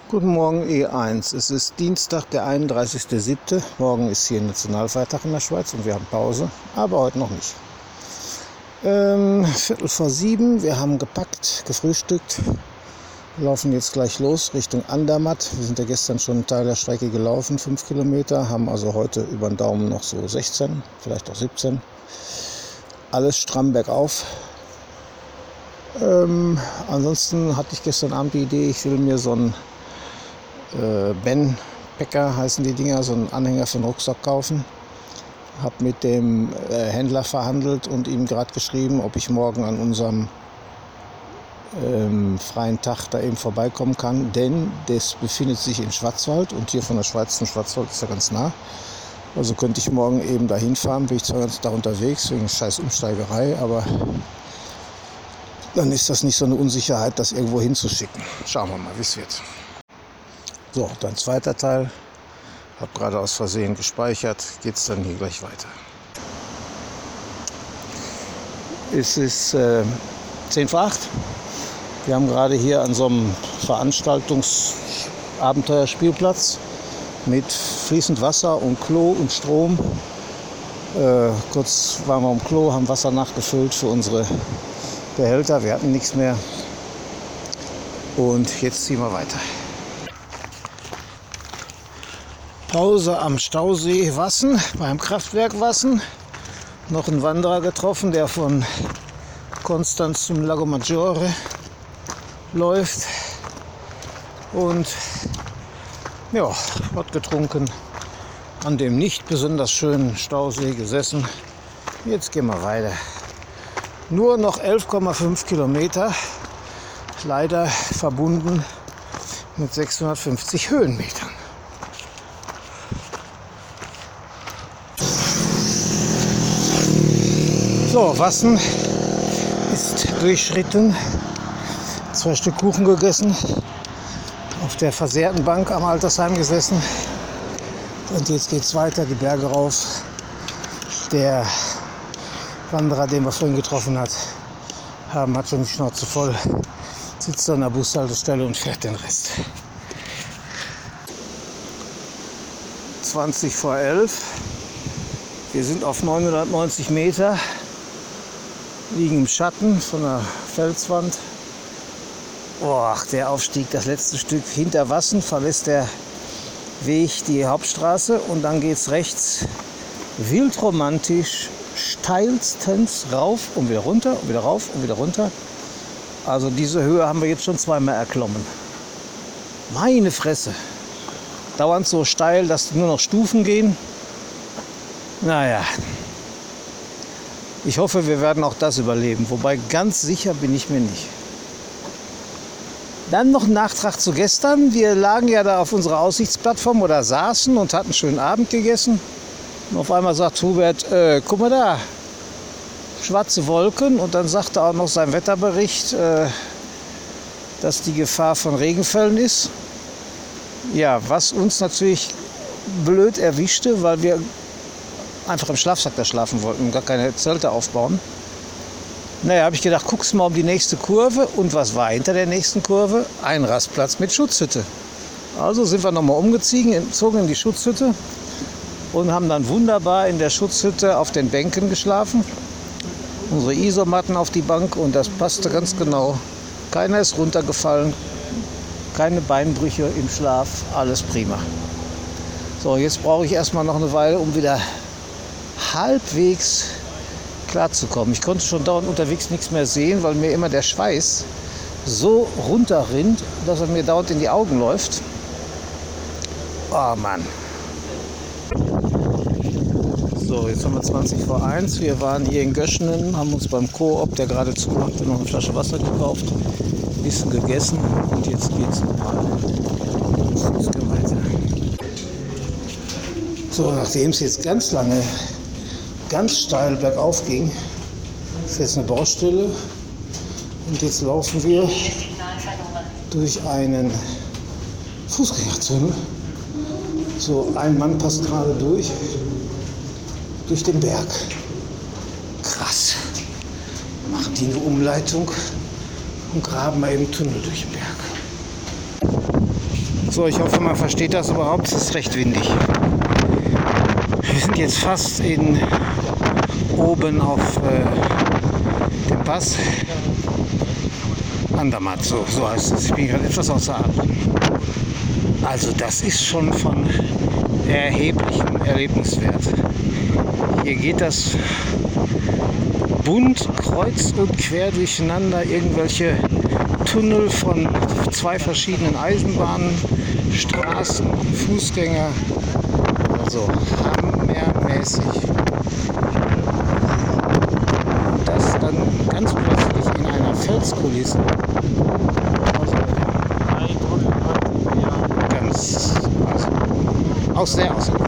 Guten Morgen E1. Es ist Dienstag, der 31.07. Morgen ist hier Nationalfeiertag in der Schweiz und wir haben Pause, aber heute noch nicht. 6:45, wir haben gepackt, gefrühstückt, laufen jetzt gleich los Richtung Andermatt. Wir sind ja gestern schon einen Teil der Strecke gelaufen, 5 Kilometer, haben also heute über den Daumen noch so 16, vielleicht auch 17. Alles stramm bergauf. Ansonsten hatte ich gestern Abend die Idee, ich will mir so ein Ben Packer heißen die Dinger, so einen Anhänger für den Rucksack kaufen. Habe mit dem Händler verhandelt und ihm gerade geschrieben, ob ich morgen an unserem freien Tag da eben vorbeikommen kann, denn das befindet sich in Schwarzwald und hier von der Schweiz zum Schwarzwald ist ja ganz nah. Also könnte ich morgen eben dahin fahren, bin ich zwar ganz da unterwegs wegen scheiß Umsteigerei, aber dann ist das nicht so eine Unsicherheit, das irgendwo hinzuschicken. Schauen wir mal, wie es wird. So, dann zweiter Teil. Habe gerade aus Versehen gespeichert. Geht es dann hier gleich weiter. Es ist 7:50. Wir haben gerade hier an so einem Veranstaltungsabenteuerspielplatz mit fließend Wasser und Klo und Strom. Kurz waren wir am Klo, haben Wasser nachgefüllt für unsere Behälter. Wir hatten nichts mehr. Und jetzt ziehen wir weiter. Pause am Stausee Wassen, beim Kraftwerk Wassen. Noch einen Wanderer getroffen, der von Konstanz zum Lago Maggiore läuft. Und ja, hat getrunken, an dem nicht besonders schönen Stausee gesessen. Jetzt gehen wir weiter. Nur noch 11,5 Kilometer, leider verbunden mit 650 Höhenmetern. So, Wassen ist durchschritten, 2 Stück Kuchen gegessen, auf der versehrten Bank am Altersheim gesessen und jetzt geht es weiter, die Berge rauf. Der Wanderer, den wir vorhin getroffen hat schon die Schnauze voll, sitzt an der Bushaltestelle und fährt den Rest. 11:20. Wir sind auf 990 Meter. Liegen im Schatten von der Felswand. Der Aufstieg, das letzte Stück hinter Wassen, verlässt der Weg die Hauptstraße und dann geht es rechts wildromantisch steilstens rauf und wieder runter und wieder rauf und wieder runter. Also diese Höhe haben wir jetzt schon zweimal erklommen. Meine Fresse. Dauernd so steil, dass nur noch Stufen gehen. Naja. Ich hoffe, wir werden auch das überleben, wobei ganz sicher bin ich mir nicht. Dann noch ein Nachtrag zu gestern. Wir lagen ja da auf unserer Aussichtsplattform oder saßen und hatten einen schönen Abend gegessen. Und auf einmal sagt Hubert, guck mal da, schwarze Wolken. Und dann sagte auch noch sein Wetterbericht, dass die Gefahr von Regenfällen ist. Ja, was uns natürlich blöd erwischte, weil wir einfach im Schlafsack da schlafen wollten und gar keine Zelte aufbauen. Naja, habe ich gedacht, guckst mal um die nächste Kurve. Und was war hinter der nächsten Kurve? Ein Rastplatz mit Schutzhütte. Also sind wir nochmal umgezogen in die Schutzhütte und haben dann wunderbar in der Schutzhütte auf den Bänken geschlafen. Unsere Isomatten auf die Bank und das passte ganz genau. Keiner ist runtergefallen, keine Beinbrüche im Schlaf, alles prima. So, jetzt brauche ich erstmal noch eine Weile, um wieder halbwegs klarzukommen. Ich konnte schon dauernd unterwegs nichts mehr sehen, weil mir immer der Schweiß so runterrinnt, dass er mir dauernd in die Augen läuft. Oh Mann. So, jetzt haben wir 20:01. Wir waren hier in Göschenen, haben uns beim Coop, der gerade zu hat, noch eine Flasche Wasser gekauft, ein bisschen gegessen und jetzt geht's nochmal weiter. So, nachdem es jetzt ganz lange ganz steil bergauf ging, ist jetzt eine Baustelle und jetzt laufen wir durch einen Fußgängertunnel. So, ein Mann passt gerade durch den Berg. Krass. Machen die eine Umleitung und graben mal eben Tunnel durch den Berg. So, ich hoffe, man versteht das überhaupt. Es ist recht windig. Wir sind jetzt fast oben auf dem Pass. Andermatt, so heißt es. Ich bin gerade etwas außer Atem. Also das ist schon von erheblichem Erlebniswert. Hier geht das bunt kreuz und quer durcheinander, irgendwelche Tunnel von 2 verschiedenen Eisenbahnen, Straßen, Fußgänger, also hammermäßig. Und das dann ganz plötzlich in einer Felskulisse. Ganz, also, auch sehr außergewöhnlich.